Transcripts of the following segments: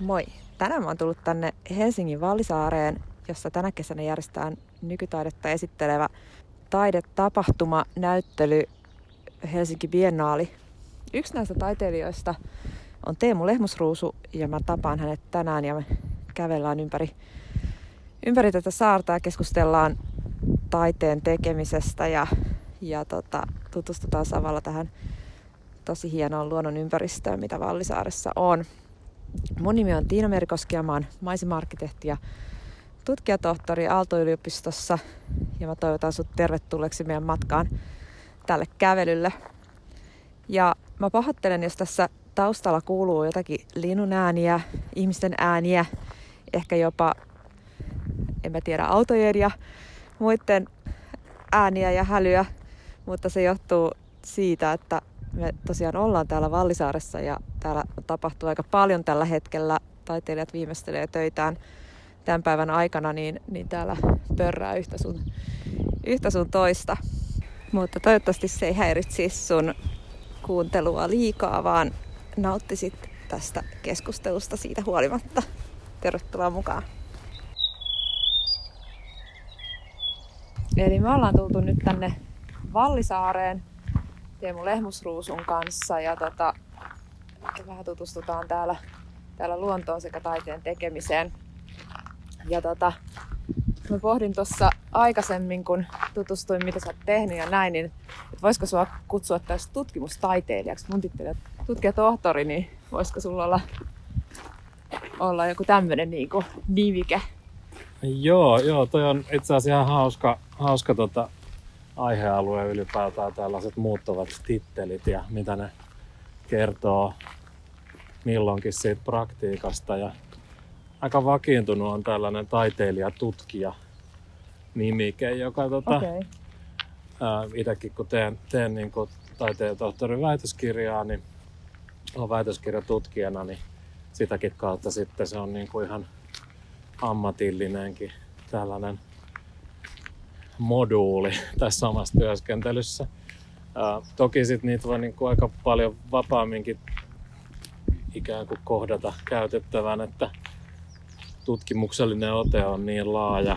Moi! Tänään mä oon tullut tänne Helsingin Vallisaareen, jossa tänä kesänä järjestetään nykytaidetta esittelevä taidetapahtuma, näyttely Helsinki Biennaali. Yksi näistä taiteilijoista on Teemu Lehmusruusu ja mä tapaan hänet tänään ja me kävellään ympäri tätä saarta ja keskustellaan taiteen tekemisestä ja tutustutaan samalla tähän tosi hienoon luonnon ympäristöön, mitä Vallisaaressa on. Mun nimi on Tiina Merikoski ja mä oon maisema-arkkitehti ja tutkijatohtori Aalto-yliopistossa ja mä toivotan sut tervetulleeksi meidän matkaan tälle kävelylle. Ja mä pahoittelen, jos tässä taustalla kuuluu jotakin linnun ääniä, ihmisten ääniä, ehkä jopa, en mä tiedä, autojen ja muiden ääniä ja hälyä, mutta se johtuu siitä, että me tosiaan ollaan täällä Vallisaaressa ja täällä tapahtuu aika paljon tällä hetkellä. Taiteilijat viimeistelee töitään tämän päivän aikana, niin täällä pörrää yhtä sun toista. Mutta toivottavasti se ei häiritsisi sun kuuntelua liikaa, vaan nauttisit tästä keskustelusta siitä huolimatta. Tervetuloa mukaan. Eli me ollaan tultu nyt tänne Vallisaareen Teemu Lehmusruusun kanssa ja vähän tutustutaan täällä luontoon sekä taiteen tekemiseen. Ja mä pohdin tuossa aikaisemmin, kun tutustuin, mitä sä oot tehnyt ja näin, niin että voisiko sua kutsua tästä tutkimustaiteilijaksi. Mun titteli on tutkijatohtori, niin voisiko sulla olla joku tämmönen niinku nimike? Joo, toi on itse asiassa ihan hauska aihealue ylipäätään tällaiset muuttuvat tittelit ja mitä ne kertoo milloinkin siitä praktiikasta. Ja aika vakiintunut on tällainen taiteilija-tutkija-nimike, joka itsekin kun teen niin kuin taiteen tohtorin väitöskirjaa, niin olen väitöskirjatutkijana, niin sitäkin kautta sitten se on niin kuin ihan ammatillinenkin tällainen moduuli tässä omassa työskentelyssä. Toki sit niitä voi niinku aika paljon vapaamminkin ikään kuin kohdata käytettävän, että tutkimuksellinen ote on niin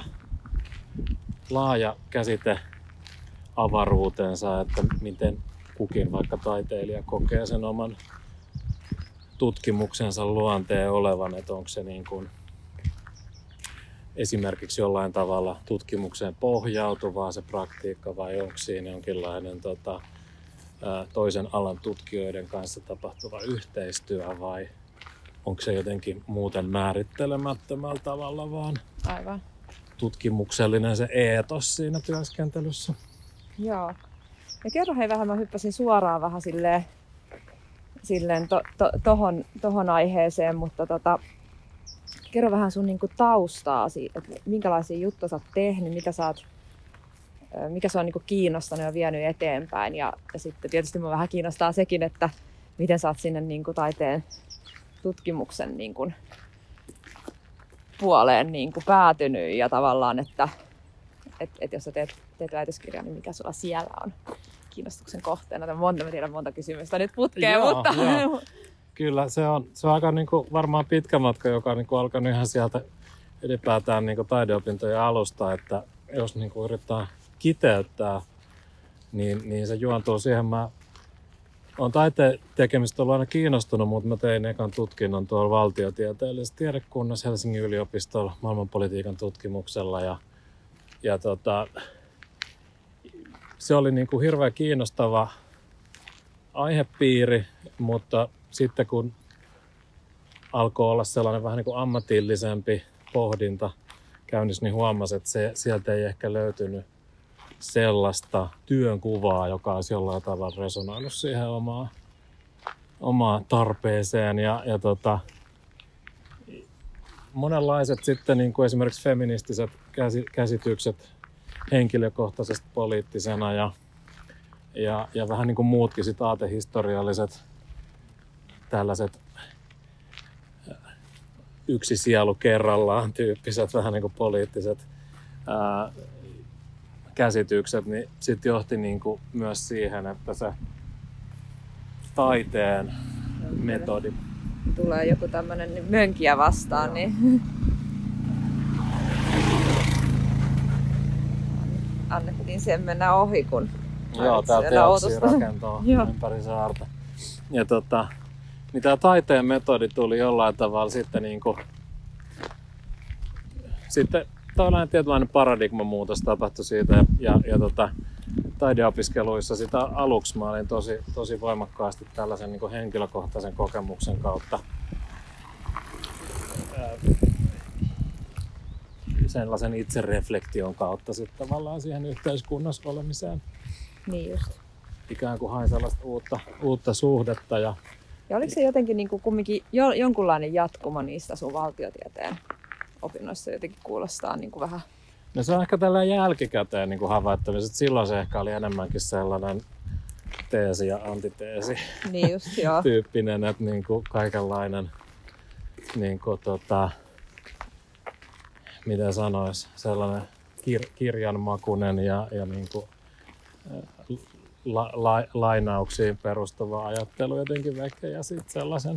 laaja käsite avaruutensa, että miten kukin vaikka taiteilija kokee sen oman tutkimuksensa luonteen olevan, että onko se niin kuin esimerkiksi jollain tavalla tutkimukseen pohjautuvaa se praktiikka vai onko siinä jonkinlainen toisen alan tutkijoiden kanssa tapahtuva yhteistyö vai onko se jotenkin muuten määrittelemättömällä tavalla vaan Aivan. tutkimuksellinen se eetos siinä työskentelyssä. Joo. Ja kerro hei vähän, mä hyppäsin suoraan vähän silleen tohon aiheeseen, mutta kerro vähän sun niinku taustaasi, että minkälaisia juttuja sä oot tehnyt, mikä sua on niinku kiinnostanut ja vienyt eteenpäin. Ja sitten tietysti mua vähän kiinnostaa sekin, että miten sä oot sinne niinku taiteen tutkimuksen niinku puoleen niinku päätynyt ja tavallaan, että jos sä teet väitöskirjan, niin mikä sulla siellä on kiinnostuksen kohteena. Mä tiedän monta kysymystä nyt putkeen, mutta... Joo. Kyllä, se on aika niinku varmaan pitkä matka, joka on niinku alkanut ihan sieltä ylipäätään niinku taideopintojen alusta, että jos niinku yrittää kiteyttää, niin se juontuu siihen. Mä oon taiteen tekemistä ollut aina kiinnostunut, mutta mä tein ekan tutkinnon tuolla valtiotieteellisessä tiedekunnassa Helsingin yliopistolla maailmanpolitiikan tutkimuksella ja se oli niinku hirveän kiinnostava aihepiiri, mutta sitten kun alkoi olla sellainen vähän niin kuin ammatillisempi pohdinta käynnissä, niin huomasi, että sieltä ei ehkä löytynyt sellaista työnkuvaa, joka olisi jollain tavalla resonoinut siihen omaan tarpeeseen. Ja monenlaiset sitten niin kuin esimerkiksi feministiset käsitykset henkilökohtaisesti poliittisena ja vähän niin kuin muutkin sit aatehistorialliset tällaiset yksi sielu kerrallaan tyyppiset vähän niin kuin poliittiset käsitykset, niin sitten johti niin kuin myös siihen, että se taiteen metodi tulee joku tämmönen mönkiä vastaan, niin annettiin sen mennä ohi, kun joo, tää teoksia rakentaa ympäri saarta. Ja niin tää taiteen metodi tuli jollain tavalla sitten niinku sitten tällainen tietynlainen paradigman muutos tapahtui siitä ja taideopiskeluissa sitä aluksi mä olin tosi voimakkaasti tällaisen niin kuin henkilökohtaisen kokemuksen kautta sellaisen itsereflektion kautta sitten tavallaan siihen yhteiskunnassa olemiseen. Niin just. Ikään kuin hain sellaista uutta suhdetta. Ja oliko se jotenkin niin kuin kumminkin jonkunlainen jatkuma niistä sun valtiotieteen opinnoissa jotenkin kuulostaa niin kuin vähän? No se on ehkä tällä jälkikäteen niin havaittavissa. Silloin se ehkä oli enemmänkin sellainen teesi ja antiteesi niin just, joo. tyyppinen, että niin kuin kaikenlainen, niin kuin miten sanois, sellainen kirjanmakuinen ja niin kuin, lainauksiin perustuva ajattelu jotenkin veke ja sitten sellaisen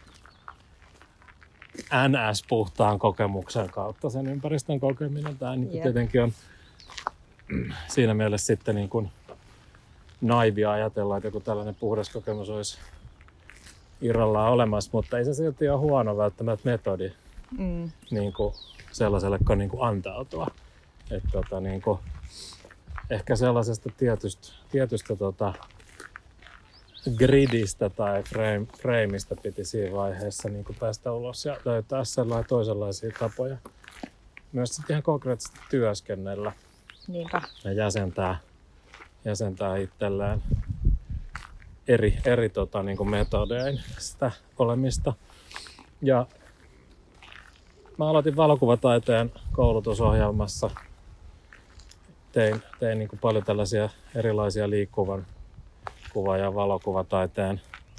NS-puhtaan kokemuksen kautta sen ympäristön kokeminen. Tämä niin tietenkin on siinä mielessä sitten niin kuin naivia ajatella, että joku tällainen puhdas kokemus olisi irrallaan olemassa, mutta ei se silti ole huono välttämättä metodi niin kuin sellaiselle, kun niin kuin antautua. Että niin kuin ehkä sellaisesta tietystä gridistä tai frameista piti siinä vaiheessa niin kuin päästä ulos ja löytää toisenlaisia tapoja. Myös sitten ihan konkreettisesti työskennellä. Niinpä. Ja jäsentää itselleen eri niin kuin metodein sitä olemista. Ja mä aloitin valokuvataiteen koulutusohjelmassa. Tein niin kuin paljon tällaisia erilaisia liikkuvan kuva- ja valokuvataiteen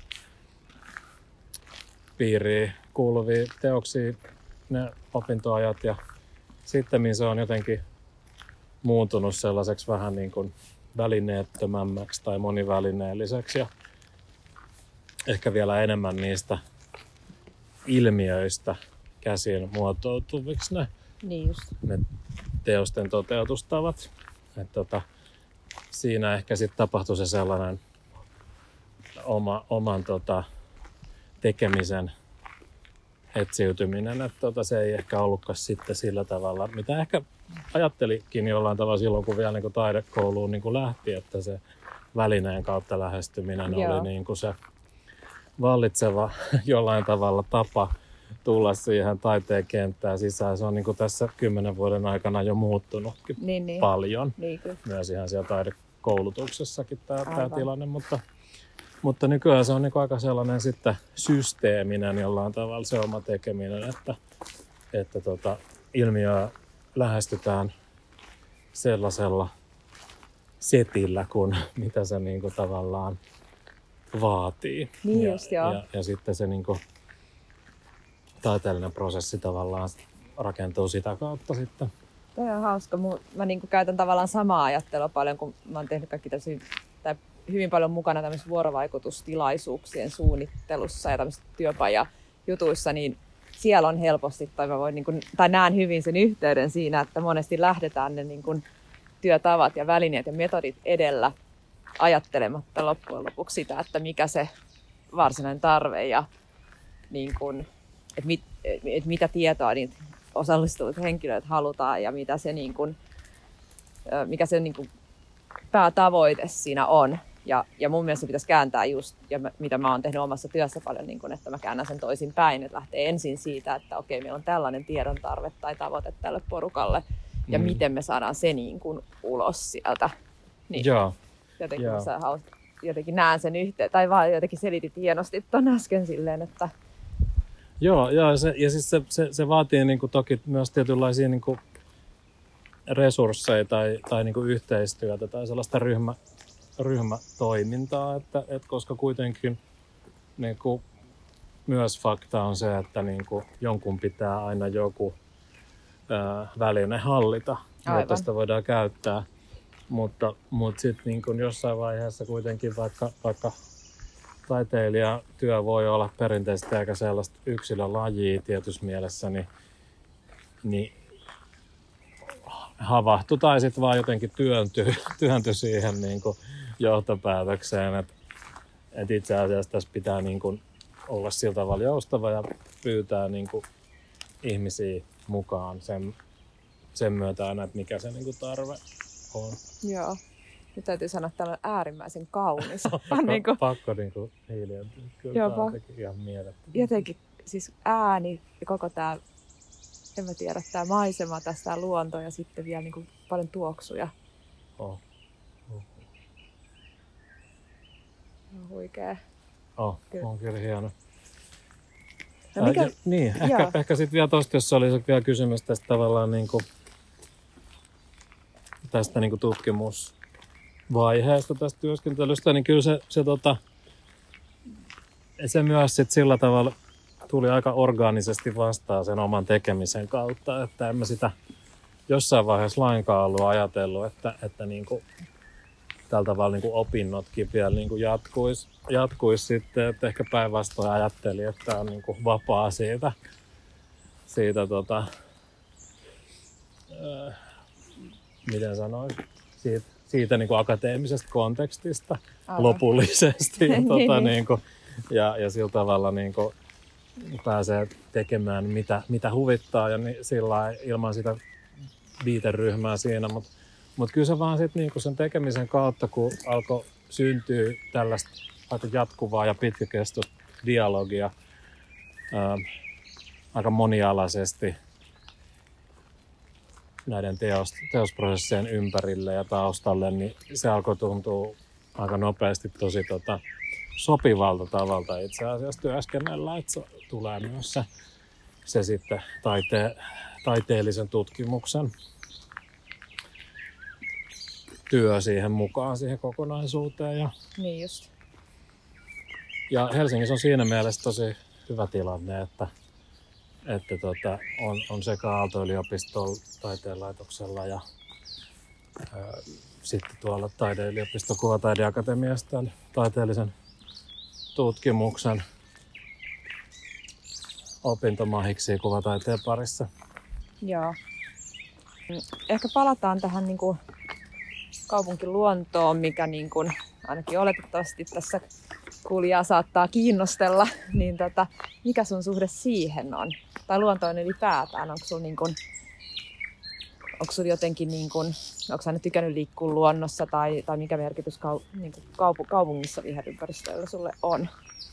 piiriin kuuluvia teoksia, ne opintoajat. Ja sitten se on jotenkin muuntunut sellaiseksi vähän niin kuin välineettömämmäksi tai monivälineelliseksi. Ja ehkä vielä enemmän niistä ilmiöistä käsin muotoutuviksi niin just. Ne teosten toteutustavat. Siinä ehkä sitten tapahtui se sellainen oman tekemisen etsiytyminen, että se ei ehkä ollutkaan sitten sillä tavalla, mitä ehkä ajattelikin jollain tavalla silloin, kun vielä niin kuin taidekouluun niin kuin lähti, että se välineen kautta lähestyminen oli niin kuin se vallitseva jollain tavalla tapa tulla siihen taiteen kenttään sisään. Se on niin kuin tässä 10 vuoden aikana jo muuttunutkin paljon. Niin, myös ihan siellä taidekoulutuksessakin tämä tilanne, mutta nykyään se on niin kuin aika sellainen sitten systeeminen jollain tavalla se oma tekeminen, että ilmiöä lähestytään sellaisella setillä, kun mitä se niin kuin tavallaan vaatii. Niin just, ja sitten se niin kuin taiteellinen prosessi tavallaan rakentuu sitä kautta sitten. Tämä on hauska. Mä niin kuin käytän tavallaan samaa ajattelua paljon, kun mä oon tehnyt kaikki tai hyvin paljon mukana tämmöisissä vuorovaikutustilaisuuksien suunnittelussa ja tämmöisissä työpajajutuissa, niin siellä on helposti, tai näen hyvin sen yhteyden siinä, että monesti lähdetään ne niin kuin työtavat ja välineet ja metodit edellä ajattelematta loppujen lopuksi sitä, että mikä se varsinainen tarve ja niin kuin, että mitä tietoa niitä osallistuvat henkilöt halutaan ja mitä se niin kuin, mikä se niin kuin päätavoite siinä on. Ja mun mielestä se pitäisi kääntää just, ja mitä mä oon tehnyt omassa työssä paljon, niin kun, että mä käännän sen toisin päin, että lähtee ensin siitä, että okei, meillä on tällainen tiedon tarve tai tavoite tälle porukalle, ja miten me saadaan se niin kun ulos sieltä. Niin. Joo. Jotenkin näen sen yhteen, tai vaan jotenkin selitit hienosti ton äsken silleen, että... Joo, ja siis se vaatii niin kuin toki myös tietynlaisia niin kuin resursseja tai niin kuin yhteistyötä tai sellaista ryhmätoimintaa, että koska kuitenkin niin kuin myös fakta on se, että niin kuin jonkun pitää aina joku väline hallita, jotta sitä voidaan käyttää. Mutta sitten niin kuin jossain vaiheessa kuitenkin vaikka taiteilijatyö voi olla perinteisesti aika sellaista yksilölajia tietyssä mielessä, niin havahtui tai sitten vaan jotenkin työntyi siihen niin kuin johtopäätökseen, että itse asiassa tässä pitää niin kuin olla sillä tavalla joustava ja pyytää niin kuin ihmisiä mukaan sen myötä aina, että mikä se niin kuin tarve on. Joo. Nyt täytyy sanoa, että tämä on äärimmäisen kaunis. Pakko niin kuin hiljentyä. Kyllä tämä on ihan mielettömän. Jotenkin siis ääni ja koko tämä, en mä tiedä, tämä maisema, tämä luonto ja sitten vielä niin kuin paljon tuoksuja. Huikea. On kyllä hieno. No mikä... Ehkä sitten vielä tuosta, jos oli vielä kysymys tästä tavallaan niinku, tästä niinku tutkimusvaiheesta tästä työskentelystä, niin kyllä se myös sit sillä tavalla tuli aika orgaanisesti vastaan sen oman tekemisen kautta, että en mä sitä jossain vaiheessa lainkaan ollut ajatellut, että niinku, tällä tavalla niin kuin opinnotkin vielä niin kuin jatkuisi sitten, että ehkä päinvastoin ajattelin, että tämä on niin kuin vapaa siitä miten sanoisi, siitä niin kuin akateemisesta kontekstista lopullisesti. Ja sillä tavalla niin kuin pääsee tekemään mitä huvittaa ja niin sillä ilman sitä viiteryhmää siinä, mutta kyllä se vaan sitten niinku sen tekemisen kautta, kun alkoi syntyä tällaista aika jatkuvaa ja pitkäkestoista dialogia aika monialaisesti näiden teosprosessien ympärille ja taustalle, niin se alkoi tuntua aika nopeasti tosi sopivalta tavalta itse asiassa työskennellä, että se tulee myös se sitten taiteellisen tutkimuksen työ siihen mukaan, siihen kokonaisuuteen. Niin just. Ja Helsingissä on siinä mielessä tosi hyvä tilanne, että on sekä Aalto-yliopistolla, taiteenlaitoksella ja sitten tuolla taideyliopiston Kuvataideakatemiasta taiteellisen tutkimuksen opintomahiksi kuvataiteen parissa. Joo. Ehkä palataan tähän niin kuin kaupunkiluontoon, mikä niin kuin ainakin oletettavasti tässä kuulijaa saattaa kiinnostella, niin mikä sun suhde siihen on? Tai luontoon ylipäätään, onko sulla jotenkin, niin kuin, onko sä nyt tykännyt liikkua luonnossa tai mikä merkitys niin kuin kaupungissa viherympäristöllä sulle on?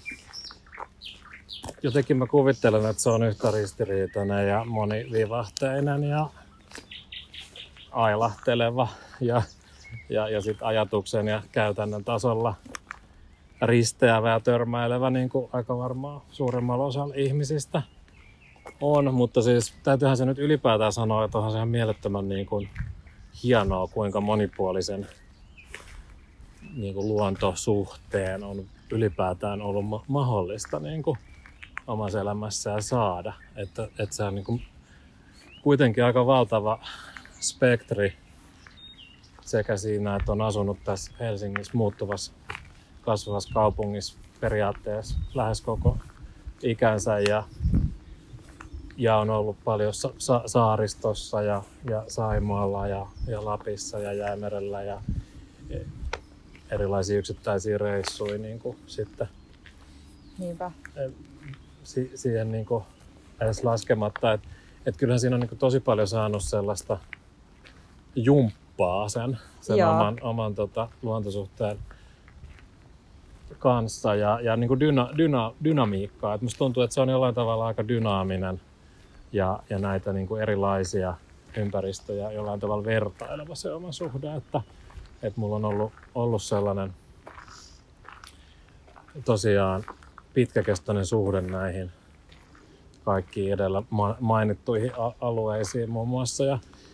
Jotenkin mä kuvittelen, että se on yhtä ristiriitainen ja monivivahteinen ja ailahteleva ja sit ajatuksen ja käytännön tasolla risteävä ja törmäilevä, niin kuin aika varmaan suuremmalla osalla ihmisistä on. Mutta siis täytyyhän se nyt ylipäätään sanoa, että onhan se ihan mielettömän niin kuin hienoa, kuinka monipuolisen niin kuin luontosuhteen on ylipäätään ollut mahdollista niin kuin omassa elämässään saada. Että se on niin kuin kuitenkin aika valtava spektri sekä siinä, että on asunut tässä Helsingissä muuttuvassa kasvavassa kaupungissa periaatteessa lähes koko ikänsä ja on ollut paljon saaristossa ja Saimaalla ja Lapissa ja Jäämerellä ja erilaisia yksittäisiä reissuja niin kuin sitten. Niinpä. Siihen niin kuin edes laskematta, että kyllähän siinä on niin kuin tosi paljon saanut sellaista jumppaa sen oman luontosuhteen kanssa ja niin kuin dynamiikkaa. Et musta tuntuu, että se on jollain tavalla aika dynaaminen ja näitä niin kuin erilaisia ympäristöjä jollain tavalla vertaileva se oma suhde, että mulla on ollut sellainen tosiaan pitkäkestoinen suhde näihin kaikkiin edellä mainittuihin alueisiin muun muassa.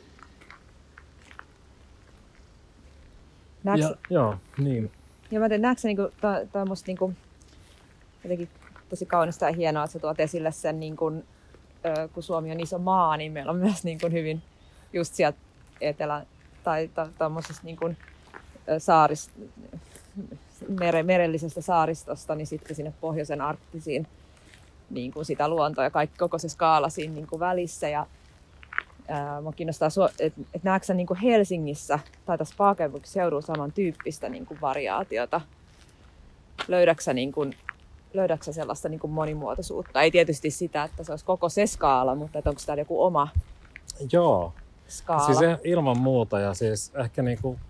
Joo, niin. Ja mä näetkö se, tämä on musta jotenkin tosi kaunista ja hienoa, että sä tuot esille sen, kun Suomi on iso maa, niin meillä on myös hyvin just sieltä etelä tai tuommoisessa merellisestä saaristosta niin sitten sinne pohjoisen arktisiin niin kuin sitä luontoa ja koko se skaala siinä niin kuin välissä. Ja mua kiinnostaa, että näetkö sä niin kuin Helsingissä tai tässä pääkaupunkiseudulla samantyyppistä niin kuin variaatiota? Löydätkö sä sellaista niin kuin monimuotoisuutta? Ei tietysti sitä, että se olisi koko se skaala, mutta onko täällä joku oma Joo. skaala? Siis ilman muuta ja siis ehkä niin kuin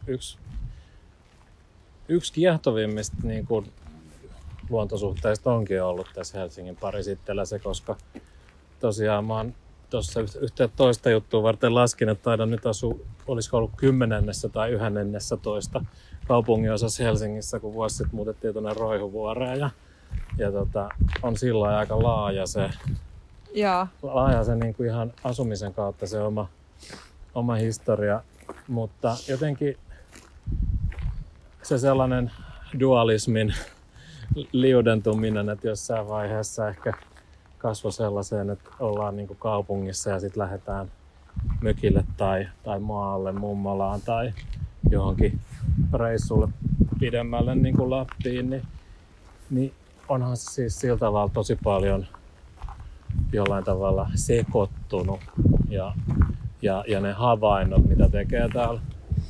yksi kiehtovimmista niin kuin luontosuhteista onkin ollut tässä Helsingin Parisittelässä, koska tosiaan mä oon tuossa yhteen toista juttua varten laskin, että taidan nyt asua, olisiko ollut 10. tai 11. kaupunginosassa Helsingissä, kun vuosi sitten muutettiin tuonne Roihuvuoreen ja on sillä aika laaja se niin kuin ihan asumisen kautta se oma historia, mutta jotenkin se sellainen dualismin liudentuminen, että jossain vaiheessa ehkä kasvoi sellaiseen, että ollaan niin kuin kaupungissa ja sitten lähdetään mökille tai maalle, mummolaan tai johonkin reissulle pidemmälle niin kuin Lappiin, niin onhan se siis sillä tavalla tosi paljon jollain tavalla sekoittunut ja ne havainnot, mitä tekee täällä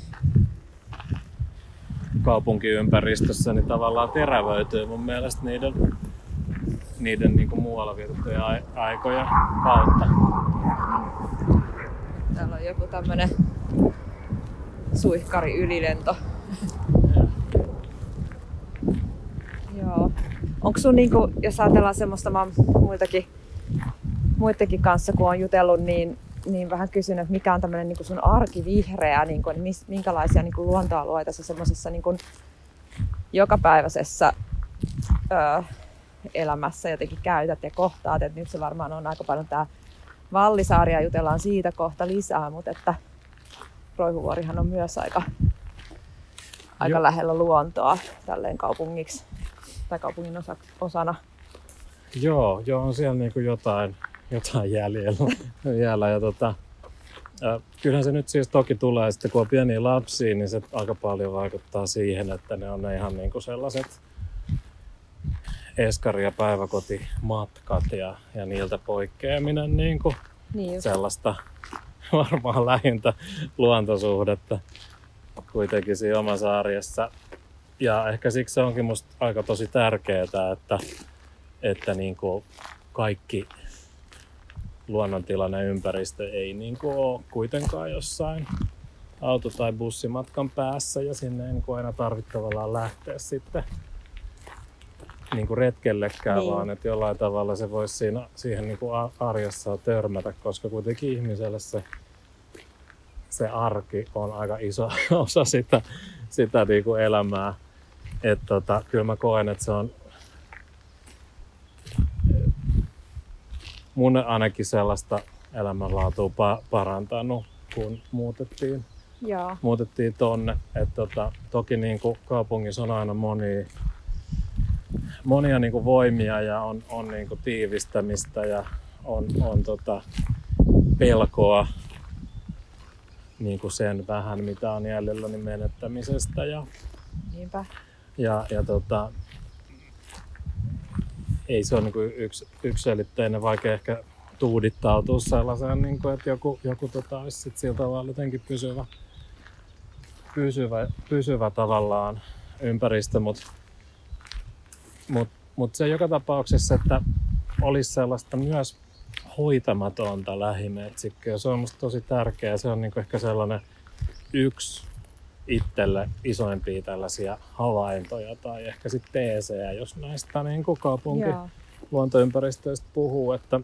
kaupunkiympäristössä, niin tavallaan terävöityy mun mielestä niiden niin kuin muualla vietettyjen aikojen kautta. Täällä on joku tämmönen suihkari ylilento. Joo. Onko sun niinku, jos ajatellaan semmoista, mä oon muidenkin kanssa kun on jutellut, niin vähän kysynyt, että mikä on tämmöinen niinku sun arkivihreä, niinku, minkälaisia niinku luontoalueita sä semmosessa niinku jokapäiväisessä elämässä jotenkin käytät ja kohtaat. Et nyt se varmaan on aika paljon tää Vallisaari ja jutellaan siitä kohta lisää, mutta että Roihuvuorihan on myös aika lähellä luontoa tälleen kaupungiksi tai kaupungin osana. Joo, on siellä niinku jotain jäljellä. Ja kyllähän se nyt siis toki tulee, sitten kun on pieniä lapsia, niin se aika paljon vaikuttaa siihen, että ne on ne ihan niinku sellaiset eskari- ja päiväkotimatkat ja niiltä poikkeaminen niinku sellaista varmaan lähintä luontosuhdetta kuitenkin siinä omassa arjessa. Ja ehkä siksi se onkin musta aika tosi tärkeää, että niinku kaikki luonnontilainen ympäristö ei niinku ole kuitenkaan jossain auto- tai bussimatkan päässä ja sinne ei niinku aina tarvitse tavallaan lähteä sitten niinku retkellekään, vaan että jollain tavalla se voisi siihen niinku arjessa törmätä, koska kuitenkin ihmiselle se arki on aika iso osa sitä niinku elämää. Että kyllä mä koen, että se on mun ainakin sellaista elämänlaatua parantanut, kun muutettiin tonne. Että toki niinku kaupungissa on aina monia niinku voimia ja on niinku tiivistämistä ja on pelkoa niinku sen vähän mitä on jäljellä niin menettämisestä Niinpä. Ja ei se ole niinku yksiselitteinen, vaikka ehkä tuudittautua sellaiseen, niinku, että joku olisi sit sillä tavalla jotenkin pysyvä tavallaan ympäristö, mut se joka tapauksessa, että olisi sellaista myös hoitamatonta lähimetsikköä, se on musta tosi tärkeää. Se on niinku ehkä sellainen yksi itselle isoimpia tällaisia havaintoja tai ehkä sitten teesejä, jos näistä niin kuin luontoympäristöistä puhuu. Että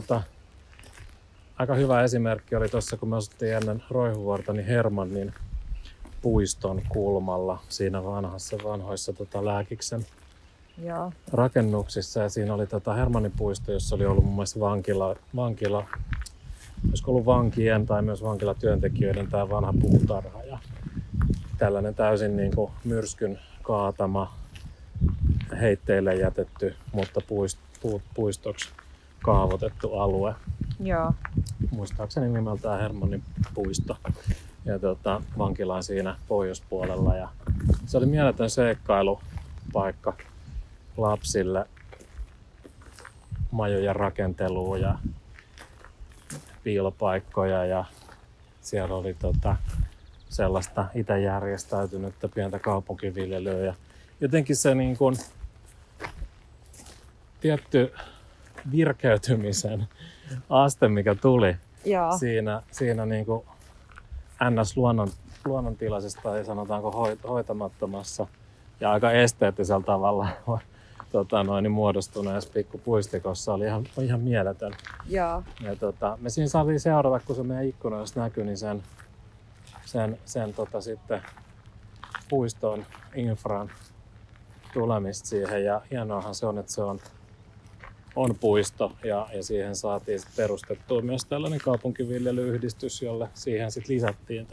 aika hyvä esimerkki oli tuossa, kun me asuttiin ennen Roihuvuorta, niin Hermannin puiston kulmalla siinä vanhoissa Lääkiksen rakennuksissa. Ja siinä oli Hermannin puisto, jossa oli ollut mun mielestä vankila, olisiko ollut vankien tai myös vankilatyöntekijöiden tämä vanha puutarha. Ja tällainen täysin niin kuin myrskyn kaatama, heitteille jätetty, mutta puistoksi kaavoitettu alue. Joo. Muistaakseni nimeltään Hermannin puisto. Ja vankila on siinä pohjoispuolella. Ja se oli mieletön seikkailu paikka lapsille majojen rakenteluun ja piilopaikkoja ja siellä oli sellaista itse järjestäytynyttä pientä kaupunkiviljelyä ja jotenkin se niin kuin tietty virkeytymisen aste, mikä tuli siinä niin kuin NS-luonnontilaisesta tai sanotaanko hoitamattomassa ja aika esteettisellä tavalla muodostuneessa pikkupuistikossa oli ihan mieletön. Joo. Ja me siinä saatiin seurata, kun se meidän ikkunoissa näkyi, niin sen sitten puiston infran tulemista siihen. Ja hienoahan se on, että se on puisto ja siihen saatiin perustettua myös tällainen kaupunkiviljelyyhdistys, jolle siihen sitten lisättiin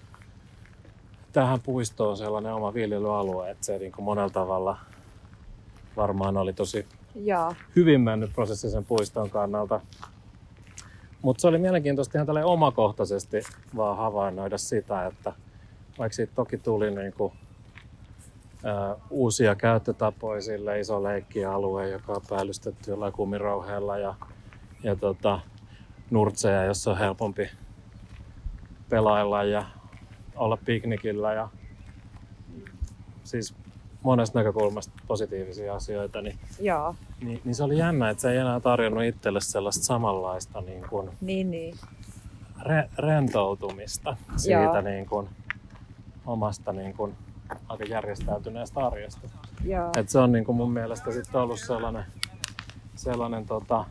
tähän puistoon sellainen oma viljelyalue, että se niin kuin monella tavalla varmaan oli tosi hyvin mennyt prosessi sen puiston kannalta. Mutta se oli mielenkiintoista ihan tälleen omakohtaisesti vaan havainnoida sitä, että vaikka siitä toki tuli niinku, uusia käyttötapoja sille iso leikkialue, joka on päällystetty jollain kumirouheella ja nurtseja, jossa on helpompi pelailla ja olla piknikillä ja siis monesta näkökulmasta positiivisia asioita, niin se oli jännä, että se ei enää tarjonnut itselle sellaista samanlaista niin kuin rentoutumista siitä niin kuin omasta niin kuin aika järjestäytyneestä arjesta. Et se on niin kuin mun mielestä sitten ollut sellainen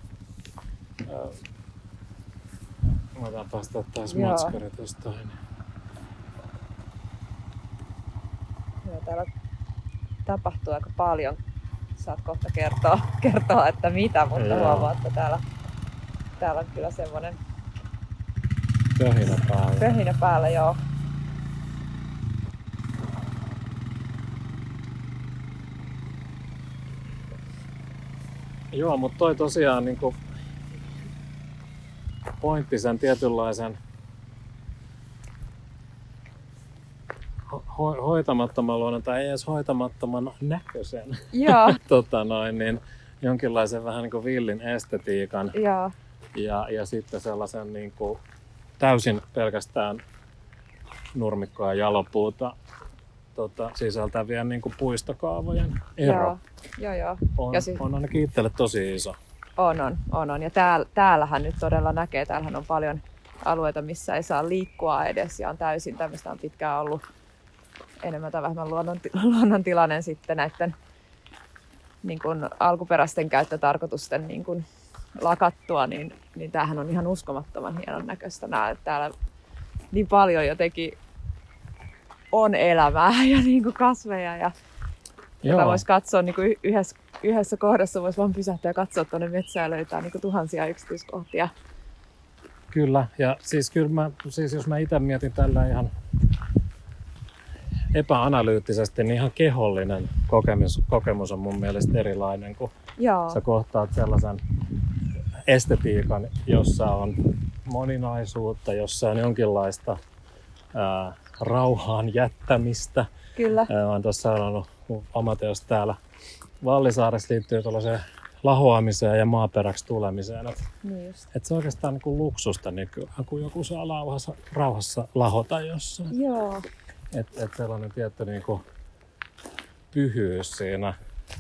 mä otan päästä taas matskari tuosta. Täällä tapahtuu aika paljon. Saat kohta kertoa että mitä, mutta huomaa, että täällä on kyllä semmoinen pöhinä päällä, joo. Joo, mutta toi tosiaan niinku pointti sen tietynlaisen hoitamattoman luonnon tai ei edes hoitamattoman näköisen niin jonkinlaisen vähän niin kuin villin estetiikan ja sitten sellaisen niin kuin täysin pelkästään nurmikkoa ja jalopuuta sisältävien niin kuin puistokaavojen ero on ainakin itselle tosi iso. On. Ja täällähän nyt todella näkee, täällähän on paljon alueita, missä ei saa liikkua edes ja on täysin tämmöistä on pitkään ollut enemmän tai vähemmän luonnontilainen sitten näiden niin kuin alkuperäisten käyttötarkoitusten niin kuin lakattua, niin tämähän on ihan uskomattoman hienon näköistä. Täällä niin paljon jotenkin on elämää ja niin kuin kasveja ja jota voisi katsoa niin kuin yhdessä kohdassa, voisi vaan pysähtyä ja katsoa tuonne metsään ja löytää niin kuin tuhansia yksityiskohtia. Kyllä, ja siis jos mä itse mietin tällä ihan epäanalyyttisesti, niin ihan kehollinen kokemus on mun mielestä erilainen, kun sä kohtaat sellaisen estetiikan, jossa on moninaisuutta, jossa on jonkinlaista rauhaan jättämistä. Kyllä. Mä oon tuossa sanonut, kun oma teos täällä Vallisaaressa liittyy tuollaiseen lahoamiseen ja maaperäksi tulemiseen. Et se on oikeastaan niin kuin luksusta nykyään, kun joku saa rauhassa lahota jossain. Joo. Et sellainen tietty niin kuin pyhyys siinä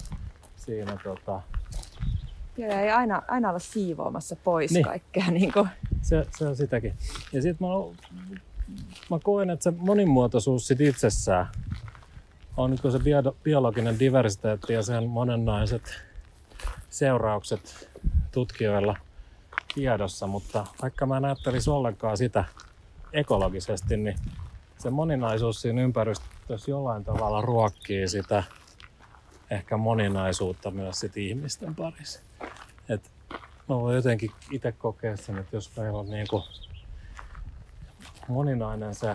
Joo, ei aina olla siivoamassa pois kaikkea. Niin kuin. Se on sitäkin. Ja sitten mä koen, että se monimuotoisuus sit itsessään on nyt se biologinen diversiteetti ja sen monennaiset seuraukset tutkijoilla tiedossa, mutta vaikka mä en ajattelisi ollenkaan sitä ekologisesti, niin se moninaisuus siinä ympäristössä jollain tavalla ruokkii sitä ehkä moninaisuutta myös sit ihmisten parissa. Et mä voin jotenkin itse kokea sen, että jos meillä on niinku moninainen se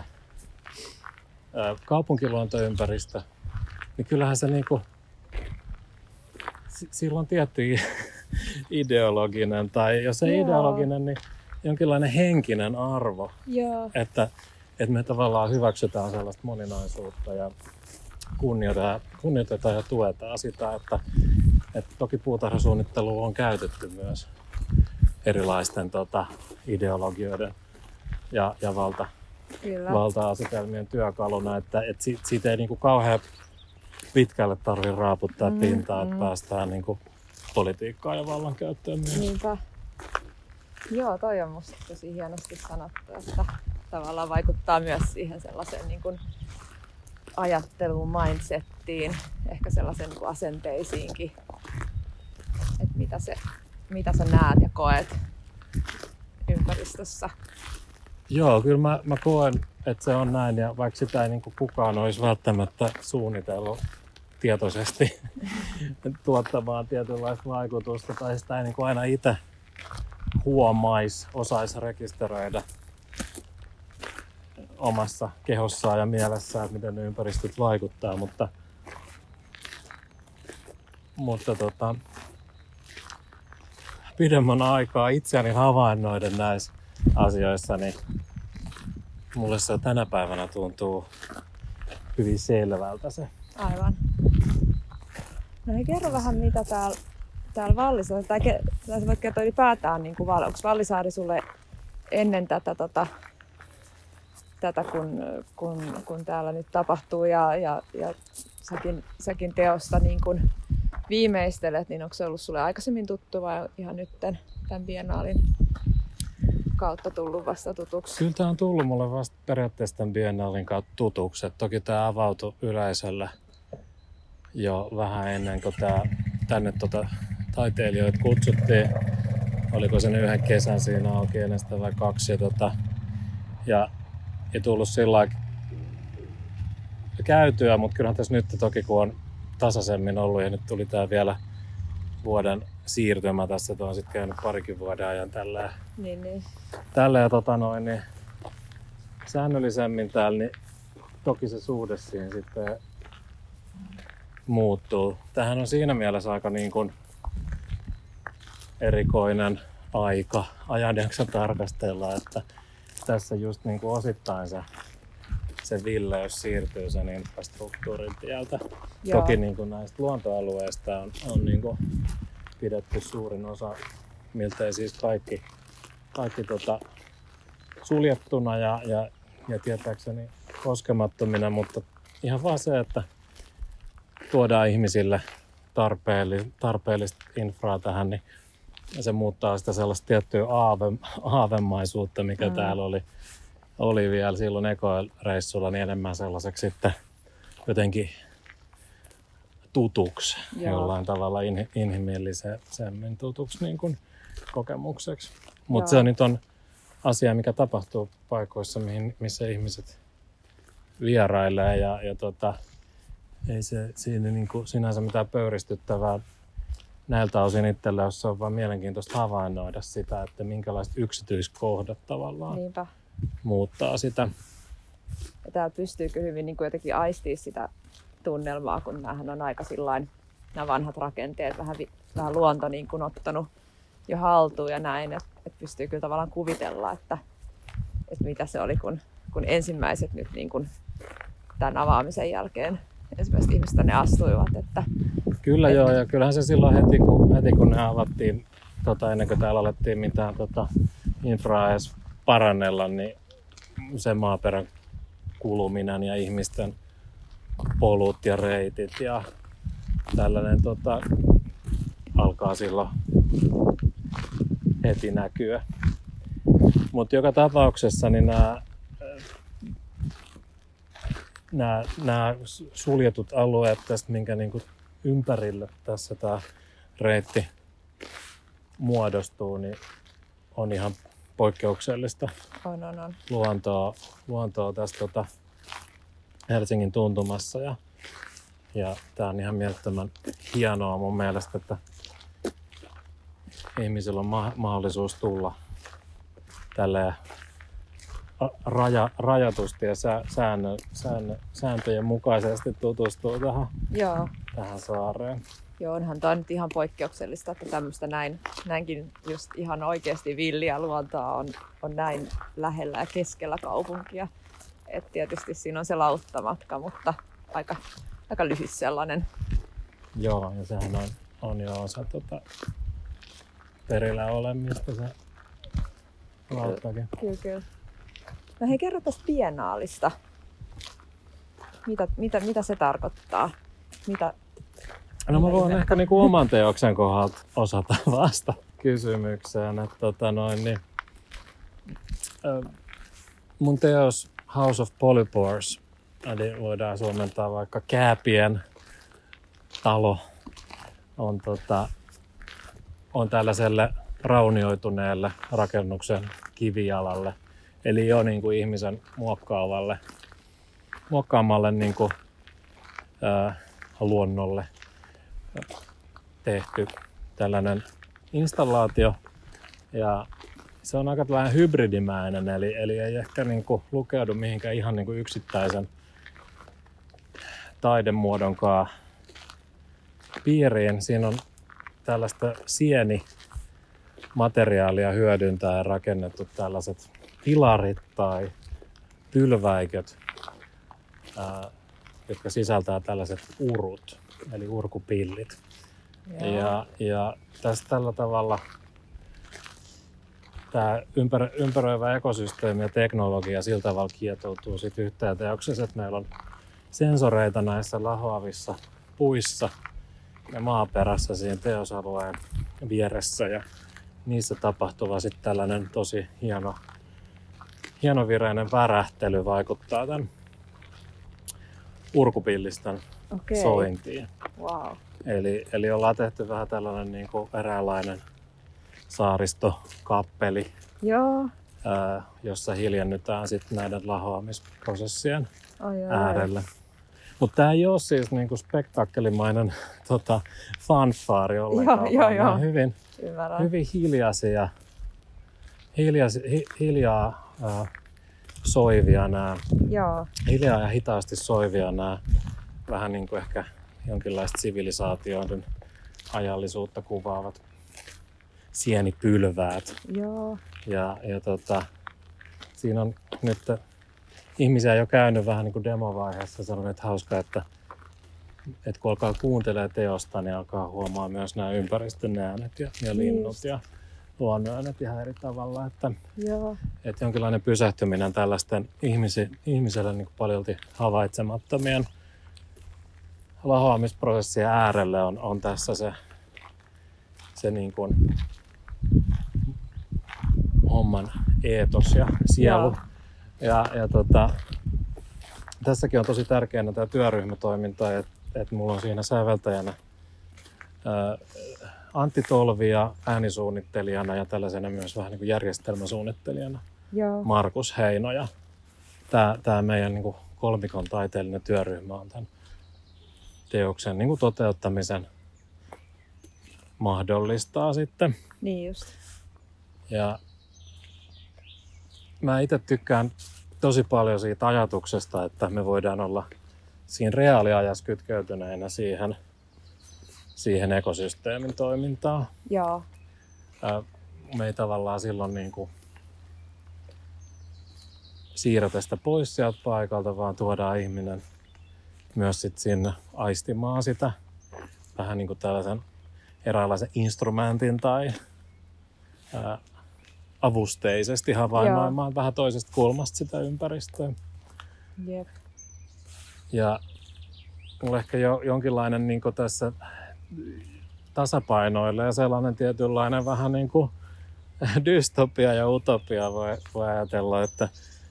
kaupunkiluontoympäristö, niin kyllähän se niinku, sillä on tietty ideologinen, tai jos ei ideologinen, niin jonkinlainen henkinen arvo. Joo. Että me tavallaan hyväksytään sellaista moninaisuutta. Ja kunnioitetaan ja tuetaan sitä, että toki puutarhasuunnittelua on käytetty myös erilaisten ideologioiden ja valta-asetelmien työkaluna, että siitä ei niinku kauhean pitkälle tarvitse raaputtaa pintaa, että päästään niinku politiikkaan ja vallankäyttöön myös. Niinpä. Joo, toi on musta tosi hienosti sanottu, että tavallaan vaikuttaa myös siihen sellaiseen niin kuin ajatteluun, mindsettiin, ehkä sellaisen niin kuin asenteisiinkin, että mitä sä näet ja koet ympäristössä. Joo, kyllä mä koen, että se on näin, ja vaikka sitä ei niin kuin kukaan olisi välttämättä suunnitellut tietoisesti tuottamaan tietynlaista vaikutusta, tai sitä ei niin kuin aina itse osaisi rekisteröidä omassa kehossaan ja mielessään, että miten ne ympäristöt vaikuttaa, mutta pidemmän aikaa itseäni havainnoiden näissä asioissa, niin mulle se tänä päivänä tuntuu hyvin selvältä se. Aivan. No hei, kerro vähän mitä täällä Vallisaaressa, tai sä voit kertoa ylipäätään, niin kuin, onko Vallisaari sulle ennen tätä kun täällä nyt tapahtuu ja säkin teosta niin kun viimeistelet, niin onko se ollut sulle aikaisemmin tuttu vai ihan nyt tämän biennaalin kautta tullut vasta tutuksi? Kyllä tämä on tullut mulle vasta periaatteessa tämän biennaalin kautta tutuksi. Toki tämä avautui yleisölle jo vähän ennen kuin tänne taiteilijoita kutsuttiin. Oliko sen yhden kesän siinä auki ennen sitä vai 2 ja tullut sillä käytyä, mutta kyllähän tässä nyt toki kun on tasaisemmin ollut ja nyt tuli tää vielä vuoden siirtymä tässä, että on sitten käynyt parikin vuoden ajan tällä ja niin säännöllisemmin täällä, niin toki se suhde siihen sitten muuttuu. Tämähän on siinä mielessä aika niin kuin erikoinen ajanjakso tarkastella, että tässä just niin kuin osittain se villeys siirtyy sen infrastruktuurin tieltä. Joo. Toki niin kuin näistä luontoalueista on niin kuin pidetty suurin osa, miltei siis kaikki suljettuna ja tietääkseni koskemattomina, mutta ihan vaan se, että tuodaan ihmisille tarpeellista infraa tähän, niin se muuttaa sitä sellaista tiettyä aavemaisuutta, mikä täällä oli vielä silloin ekoreissulla, niin enemmän sellaiseksi sitten jotenkin tutuksi, jollain tavalla inhimillisemmin tutuksi niin kuin kokemukseksi. Mutta se nyt on asia, mikä tapahtuu paikoissa, missä ihmiset vierailee ja ei se siinä niin kuin sinänsä mitään pöyristyttävää näiltä osin itselle, jos se on vaan mielenkiintoista havainnoida sitä, että minkälaiset yksityiskohdat tavallaan muuttaa sitä. Ja täällä pystyykö hyvin niin kuin jotenkin aistii sitä tunnelmaa, kun näähän on aika sillain, nämä vanhat rakenteet, vähän luonto niin kuin ottanut jo haltuun ja näin, että pystyy kyllä tavallaan kuvitella, että mitä se oli, kun ensimmäiset nyt niin kuin tämän avaamisen jälkeen ensimmäiset ihmiset tänne astuivat. Kyllä joo, ja kyllähän se silloin heti kun ne avattiin, ennen kuin täällä alettiin mitään infraa edes parannella, niin se maaperän kuluminen ja ihmisten polut ja reitit ja tällainen alkaa silloin heti näkyä. Mutta joka tapauksessa niin nämä suljetut alueet tästä, minkä niinku ympärille tässä tämä reitti muodostuu, niin on ihan poikkeuksellista on. luontoa tässä Helsingin tuntumassa. Ja tämä on ihan mielettömän hienoa mun mielestä, että ihmisillä on mahdollisuus tulla tälleen rajatusti ja sääntöjen mukaisesti tutustua tähän saareen. Joo, onhan tämä nyt ihan poikkeuksellista, että tämmöistä näinkin just ihan oikeasti villiä luontoa on näin lähellä ja keskellä kaupunkia. Et tietysti siinä on se lauttamatka, mutta aika lyhyt sellainen. Joo, ja sehän on jo osa perillä olemista se lauttakin. Kyllä. No hei, kerro tästä biennaalista. Mitä se tarkoittaa? No mä voin ehkä niinku oman teoksen kohdalta osata vastata kysymykseen. Mun teos House of Polypores, eli voidaan suomentaa vaikka Kääpien talo, on tällaiselle raunioituneelle rakennuksen kivijalalle. Eli jo niin kuin ihmisen muokkaamalle niin kuin, luonnolle tehty tällainen installaatio. Ja se on aika vähän hybridimäinen, eli ei ehkä niin kuin lukeudu mihinkään ihan niin kuin yksittäisen taidemuodonkaan piiriin. Siinä on tällaista sienimateriaalia hyödyntäen rakennettu tällaiset pilarit tai pylväiköt, jotka sisältää tällaiset urut, eli urkupillit. Ja tässä tällä tavalla tämä ympäröivä ekosysteemi ja teknologia sillä tavalla kietoutuu sit yhteen teoksessa, että meillä on sensoreita näissä lahoavissa puissa ja maaperässä siinä teosalueen vieressä, ja niissä tapahtuva sitten tällainen tosi hienovireinen värähtely vaikuttaa tämän urkupillistön sointiin. Wow. Eli ollaan tehty vähän tällainen niin kuin eräänlainen saaristokappeli, Joo. jossa hiljennytään sitten näiden lahoamisprosessien äärelle. Mutta tämä ei ole siis niinku spektaakkelimainen fanfaari ollenkaan. Joo. Hyvin hiljaa soivia nämä. Joo. Hiljaa ja hitaasti soivia nämä vähän niin kuin ehkä jonkinlaista sivilisaatioiden ajallisuutta kuvaavat sienipylväät. Joo. Ja siinä on nyt ihmisiä jo käynyt vähän niin kuin demovaiheessa, sellainen, että hauska, että kun alkaa kuuntelemaan teosta, niin alkaa huomaa myös nämä ympäristön äänet ja linnut ja luonnon äänet ihan eri tavalla. Että jonkinlainen pysähtyminen tällaisten ihmiselle niin kuin paljolti havaitsemattomien lahoamisprosessien äärelle on tässä se niin kuin homman eetos ja sielu. Ja tässäkin on tosi tärkeänä tämä työryhmätoiminta, että mulla on siinä säveltäjänä Antti Tolvi ja äänisuunnittelijana ja tällaisena myös vähän niin kuin järjestelmäsuunnittelijana Markus Heino. Ja tämä meidän niin kuin kolmikon taiteellinen työryhmä on tämän teoksen niin kuin toteuttamisen mahdollistaa sitten. Niin just. Ja mä itse tykkään tosi paljon siitä ajatuksesta, että me voidaan olla siinä reaaliajassa kytkeytyneinä siihen ekosysteemin toimintaan. Joo. Me ei tavallaan silloin niin kuin siirretä sitä pois sieltä paikalta, vaan tuodaan ihminen myös sit sinne aistimaan sitä vähän niin kuin tällaisen eräänlaisen instrumentin tai avusteisesti havainnoimaan vähän toisesta kulmasta sitä ympäristöä. Jep. Ja mulla ehkä jonkinlainen niin kuin tässä tasapainoille ja sellainen tietynlainen vähän niin kuin dystopia ja utopia voi ajatella, että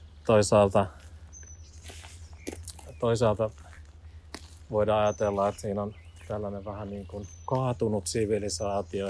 toisaalta voidaan ajatella, että siinä on tällainen vähän niin kuin kaatunut sivilisaatio,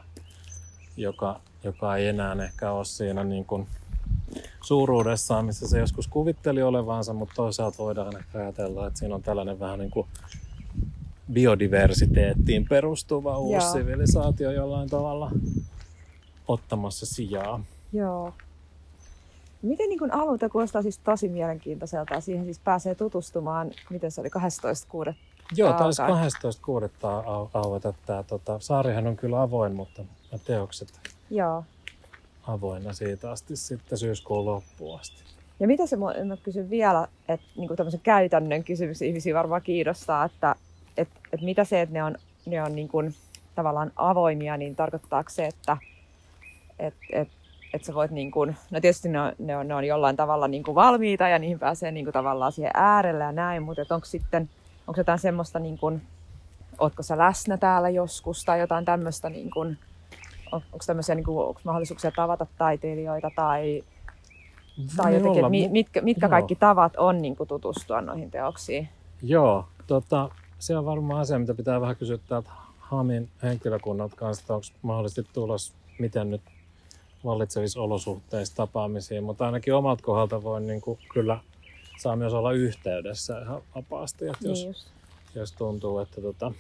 joka ei enää ehkä ole siinä niin kuin suuruudessaan, missä se joskus kuvitteli olevansa, mutta toisaalta voidaan ehkä ajatella, että siinä on tällainen vähän niin kuin biodiversiteettiin perustuva uusi sivilisaatio jollain tavalla ottamassa sijaa. Joo. Miten niin alueelta kuulostaa siis tosi mielenkiintoiselta ja siihen siis pääsee tutustumaan, miten se oli 12.6. Joo, taisi 12.6. aueta tämä. Saarihan on kyllä avoin, mutta teokset avoinna siitä asti sitten syyskuun loppuun asti. Ja mitä mä kysyn vielä, että niin tämmöisen käytännön kysymys ihmisiä varmaan kiinnostaa, että mitä se, että ne on niin kuin tavallaan avoimia, niin tarkoittaako se, että sä voit niin kuin, no tietysti ne on jollain tavalla niin kuin valmiita ja niihin pääsee niin kuin tavallaan siihen äärelle ja näin, mutta onko jotain semmoista, niin kuin, ootko sä läsnä täällä joskus tai jotain tämmöistä, niin kuin, onko tämmöisiä niin kuin, onko mahdollisuuksia tavata taiteilijoita tai jotenkin, mitkä kaikki tavat on niin kuin tutustua noihin teoksiin? Joo, se on varmaan asia, mitä pitää vähän kysyä täältä HAMin henkilökunnalta kanssa, että onko mahdollisesti tulos, miten nyt vallitsevissa olosuhteissa tapaamisiin, mutta ainakin omalta kohdalta voi niin kuin, kyllä saa myös olla yhteydessä ihan vapaasti, että jos tuntuu, että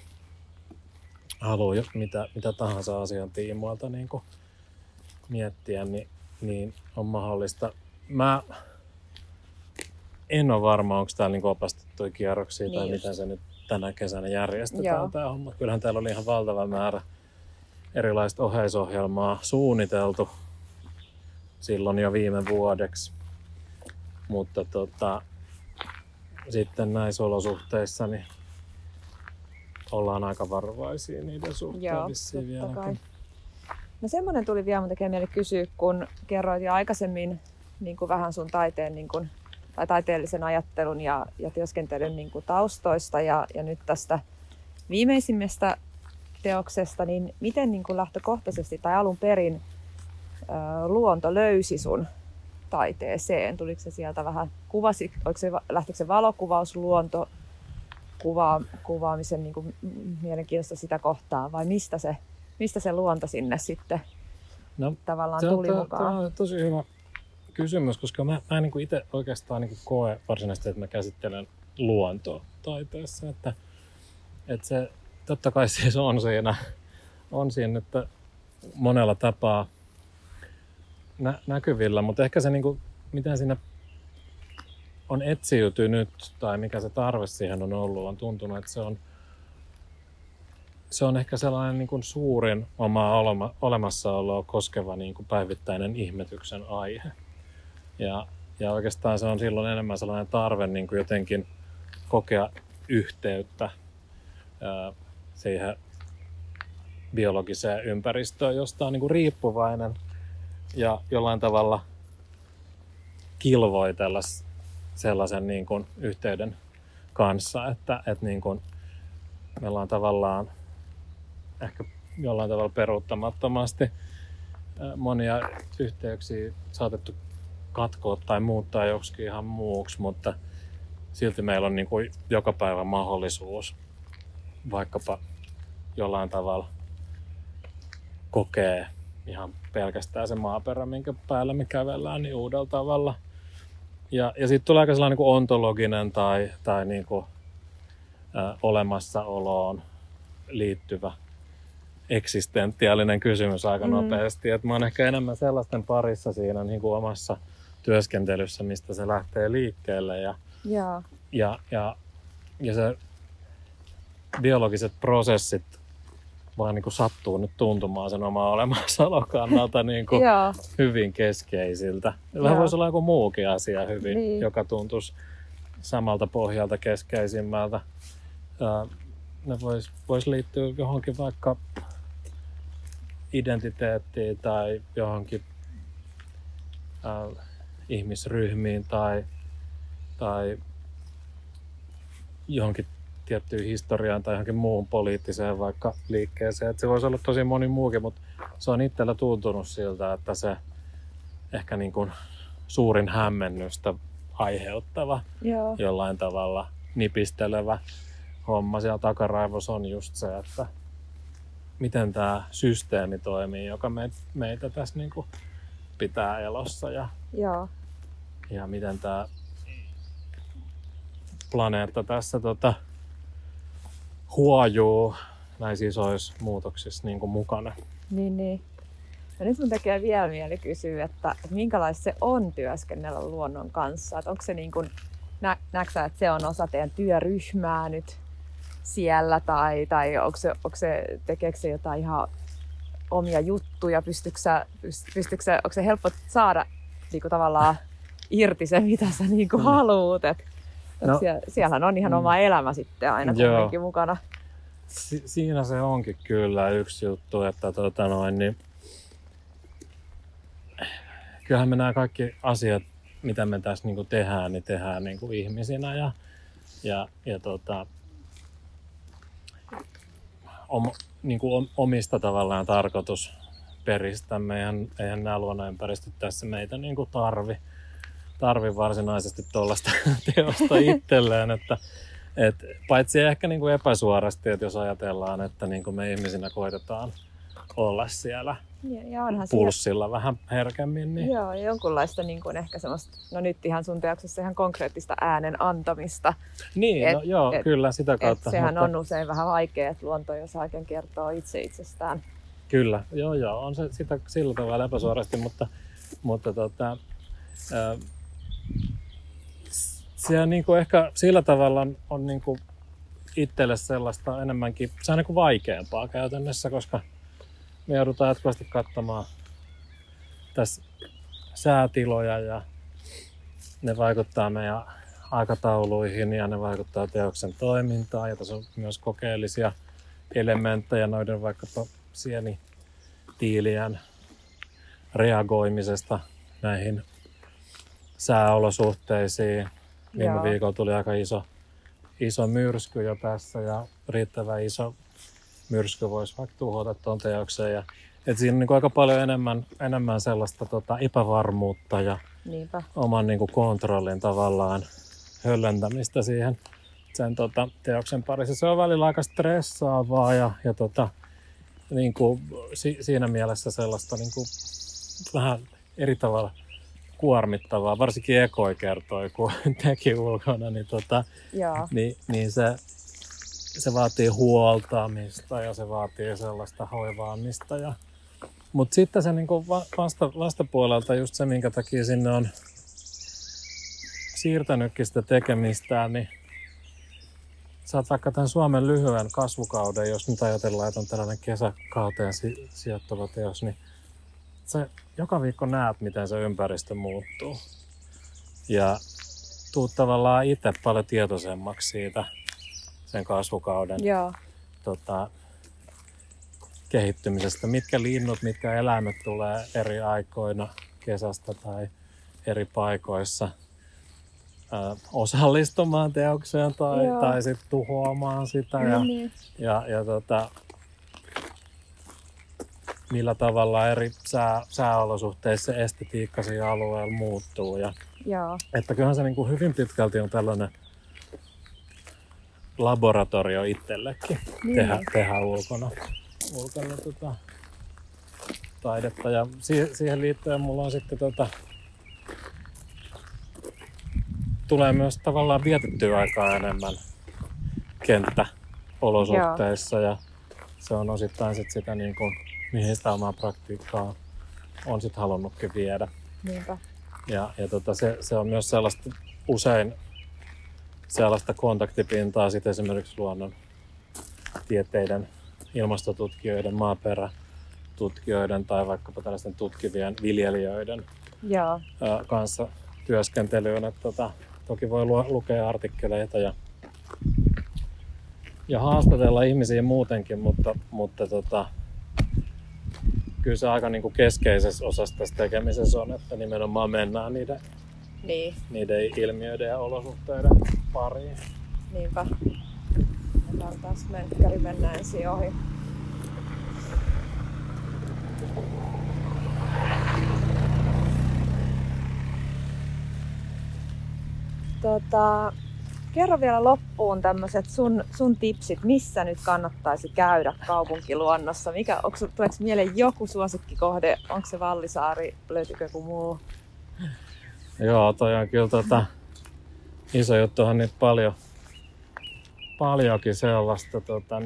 haluaa mitä tahansa asian tiimoilta niin kuin miettiä, niin on mahdollista. Mä en ole varma, onko täällä niin opastettuja kierroksia tai miten se nyt tänä kesänä järjestetään tämä homma. Kyllähän täällä oli ihan valtava määrä erilaista oheisohjelmaa suunniteltu silloin jo viime vuodeksi. Mutta sitten näissä olosuhteissa niin ollaan aika varovaisia niiden suhteen vissiin vieläkin. No semmoinen tuli vielä, mun tekee mieli kysyä, kun kerroit jo aikaisemmin niin kuin vähän sun taiteen niin kuin, tai taiteellisen ajattelun ja työskentelyn niin kuin taustoista ja nyt tästä viimeisimmästä teoksesta, niin miten niin kuin lähtökohtaisesti tai alun perin luonto löysi sun taiteeseen? Tuliko se sieltä vähän, lähtikö se valokuvaus, luonto, kuvaamisen niin kuin mielenkiintoista sitä kohtaa vai mistä se luonto sinne sitten tavallaan tuli mukaan? Tämä on tosi hyvä kysymys, koska mä en niin itse oikeastaan niin koe varsinaisesti, että mä käsittelen luontoa taiteessa. Että se totta kai siis on siinä että monella tapaa näkyvillä, mutta ehkä se niin kuin, miten siinä on etsiytynyt tai mikä se tarve siihen on ollut, on tuntunut, että se on ehkä sellainen niin kuin suurin omaa olemassaoloa koskeva niin kuin päivittäinen ihmetyksen aihe. Ja oikeastaan se on silloin enemmän sellainen tarve niin kuin jotenkin kokea yhteyttä siihen biologiseen ympäristöön, josta on niin kuin riippuvainen ja jollain tavalla kilvoitella sellaisen niin kuin yhteyden kanssa, että niin kuin me ollaan tavallaan ehkä jollain tavalla peruuttamattomasti monia yhteyksiä saatettu katkoa tai muuttaa joksikin ihan muuksi, mutta silti meillä on niin kuin joka päivä mahdollisuus vaikkapa jollain tavalla kokea ihan pelkästään se maaperä, minkä päällä me kävellään, niin uudella tavalla. Ja sitten tulee aika sellainen niin kuin ontologinen tai niin kuin, olemassaoloon liittyvä eksistentiaalinen kysymys aika nopeasti. Et mä oon ehkä enemmän sellaisten parissa siinä niin kuin omassa työskentelyssä, mistä se lähtee liikkeelle. Ja se biologiset prosessit vaan niin kuin sattuu nyt tuntumaan sen oman olemassaolon kannalta niin kuin hyvin keskeisiltä. Vähän voisi olla joku muukin asia hyvin, joka tuntuisi samalta pohjalta keskeisimmältä. Ne vois liittyä johonkin vaikka identiteettiin tai johonkin ihmisryhmiin tai johonkin tiettyyn historiaan tai johonkin muuhun poliittiseen vaikka liikkeeseen. Et se voisi olla tosi moni muukin, mutta se on itsellä tuntunut siltä, että se ehkä niin kuin suurin hämmennystä aiheuttava, jollain tavalla nipistelevä homma siellä takaraivossa on just se, että miten tämä systeemi toimii, joka meitä tässä niin kuin pitää elossa ja miten tämä planeetta tässä huojuu näissä isoissa muutoksissa niin kuin mukana. Niin. Ja nyt mun tekee vielä mieli kysyä, että minkälaista se on työskennellä luonnon kanssa. Että onko se niin kuin, näetkö että se on osa teidän työryhmää nyt siellä tai onko se, tekeekö se jotain ihan omia juttuja? Onko se helppo saada niin kuin tavallaan irti se, mitä sä niinku haluut. No, siellähän on ihan oma elämä sitten aina kuitenkin mukana. Siinä se onkin kyllä yksi juttu, että niin, kyllähän me nämä kaikki asiat, mitä me tässä niinku tehdään, niin tehdään niinku ihmisinä ja niinku omista tavallaan tarkoitusperistämme. Eihän nämä luonnonympäristöt tässä meitä niinku tarvi varsinaisesti tuollaista teosta itselleen, että paitsi ehkä niinku epäsuorasti, että jos ajatellaan, että niinku me ihmisinä koitetaan olla siellä ja onhan pulssilla vähän herkemmin. Niin. Joo, jonkunlaista niin kuin ehkä semmoista, no nyt ihan sun teoksessa ihan konkreettista äänen antamista. Niin, kyllä sitä kautta. Sehän on usein vähän vaikea, että luonto jos oikein kertoo itse itsestään. Kyllä, joo, on se sitä sillä tavalla epäsuorasti, mutta se niin kuin ehkä sillä tavalla on niin kuin itselle sellaista enemmänkin, se on niin kuin vaikeampaa käytännössä, koska me joudutaan jatkuvasti katsomaan tässä säätiloja ja ne vaikuttaa meidän aikatauluihin ja ne vaikuttaa teoksen toimintaan. Ja tässä on myös kokeellisia elementtejä noiden vaikkapa sienitiilien reagoimisesta näihin sääolosuhteisiin. Viime viikolla tuli aika iso myrsky jo tässä ja riittävän iso myrsky voisi vaikka tuhota tuon teoksen. Et siinä on niin kuin aika paljon enemmän sellaista epävarmuutta ja oman niin kuin kontrollin tavallaan höllentämistä siihen sen teoksen parissa. Se on välillä aika stressaavaa ja niin kuin, siinä mielessä sellaista niin kuin, vähän eri tavalla kuormittavaa. Varsinkin Ekoi kertoi, kun teki ulkona, niin se vaatii huoltamista ja se vaatii sellaista hoivaamista. Mutta sitten se niinku vastapuolelta just se, minkä takia sinne on siirtänytkin sitä tekemistään, niin sä oot vaikka tämän Suomen lyhyen kasvukauden, jos nyt ajatellaan, että on tällainen kesäkauteen sijoittuva teos, niin sä joka viikko näet, miten se ympäristö muuttuu. Ja tuut tavallaan itse paljon tietoisemmaksi siitä sen kasvukauden kehittymisestä. Mitkä linnut, mitkä eläimet tulee eri aikoina kesästä tai eri paikoissa osallistumaan teokseen tai sitten tuhoamaan sitä. Millä tavalla eri sääolosuhteissa estetiikka siinä alueella muuttuu. Että kyllähän se niin kuin hyvin pitkälti on tällainen laboratorio itsellekin tehdä ulkona taidetta. Ja siihen liittyen mulla on sitten tulee myös tavallaan vietettyä aikaa enemmän kenttäolosuhteissa ja se on osittain sit sitä niin kuin, mihin sitä omaa praktiikkaa on sit halunnutkin viedä. Niinpä. Ja se on myös sellaista usein sellaista kontaktipintaa sit esimerkiksi luonnon tieteiden, ilmastotutkijoiden, maaperätutkijoiden tai vaikkapa tällaisten tutkivien viljelijöiden kanssa työskentelyyn. Toki voi lukea artikkeleita ja haastatella ihmisiä muutenkin, mutta kyllä se aika niin kuin keskeisessä osassa tässä tekemisessä on, että nimenomaan mennään niiden ilmiöiden ja olosuhteiden pariin. Niinpä. Otetaan taas menkkäri mennä ensin ohi. Kerro vielä loppuun tämmöiset sun tipsit, missä nyt kannattaisi käydä kaupunkiluonnossa. Tuleeko mieleen joku suosikkikohde? Onko se Vallisaari? Löytyykö joku muu? Joo, toi on kyllä iso juttuhan niitä paljonkin sellaista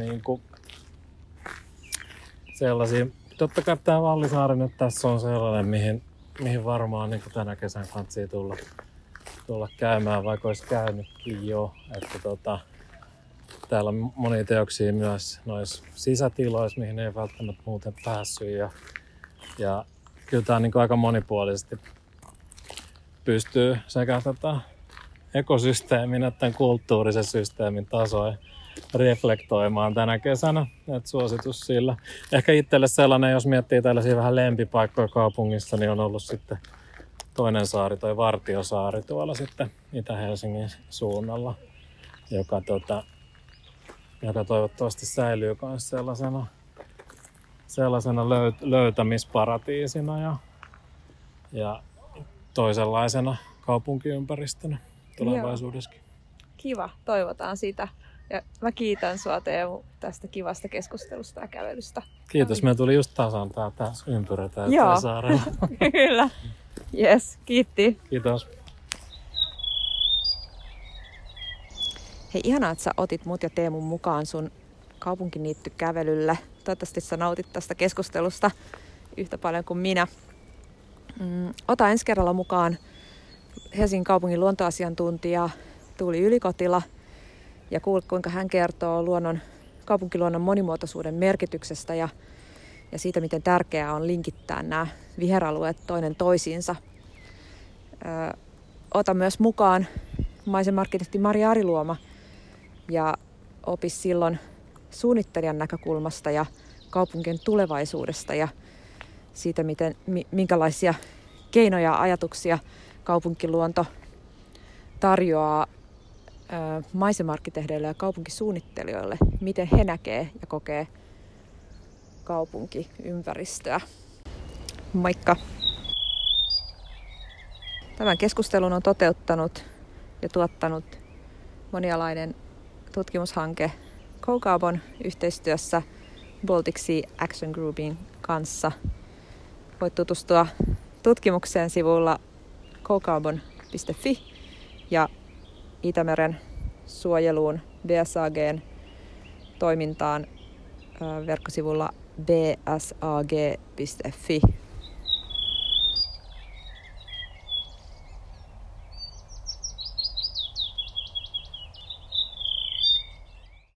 sellaisia. Totta kai tää Vallisaari nyt tässä on sellainen, mihin varmaan niin tänä kesän kantsii tulla käymään, vaikka olisi käynytkin jo. Että täällä on monia teoksia myös noissa sisätiloissa, mihin ei välttämättä muuten päässyt. Ja kyllä tää on niin aika monipuolisesti pystyy sekä ekosysteemin että kulttuurisen systeemin tasoja reflektoimaan tänä kesänä. Et suositus sillä. Ehkä itselle sellainen, jos miettii tällaisia vähän lempipaikkoja kaupungissa, niin on ollut sitten toinen saari, toi Vartiosaari tuolla sitten Itä-Helsingin suunnalla, joka toivottavasti säilyy myös sellaisena löytämisparatiisina ja toisenlaisena kaupunkiympäristönä tulevaisuudessakin. Kiva, toivotaan sitä. Ja mä kiitän sua, Teemu, tästä kivasta keskustelusta ja kävelystä. Kiitos, me tuli just tasan tää ympyrä täällä saarella. Kyllä. Yes, kiitti. Kiitos. Hei, ihanaa, että sä otit mut ja Teemun mukaan sun kaupunkiniittykävelylle. Toivottavasti sä nautit tästä keskustelusta yhtä paljon kuin minä. Ota ensi kerralla mukaan Helsingin kaupungin luontoasiantuntija Tuuli Ylikotila ja kuule, kuinka hän kertoo kaupunkiluonnon monimuotoisuuden merkityksestä ja siitä, miten tärkeää on linkittää nämä viheralueet toinen toisiinsa. Ota myös mukaan maisemarkkitehti Mari Ariluoma ja opi silloin suunnittelijan näkökulmasta ja kaupunkien tulevaisuudesta ja siitä, minkälaisia keinoja ja ajatuksia kaupunkiluonto tarjoaa maisemarkkitehdeille ja kaupunkisuunnittelijoille, miten he näkee ja kokee kaupunkiympäristöä. Moikka! Tämän keskustelun on toteuttanut ja tuottanut monialainen tutkimushanke CoCarbon yhteistyössä Baltic Sea Action Groupin kanssa. Voit tutustua tutkimukseen sivulla cocarbon.fi ja Itämeren suojeluun BSAG:n toimintaan verkkosivulla bsag.fi.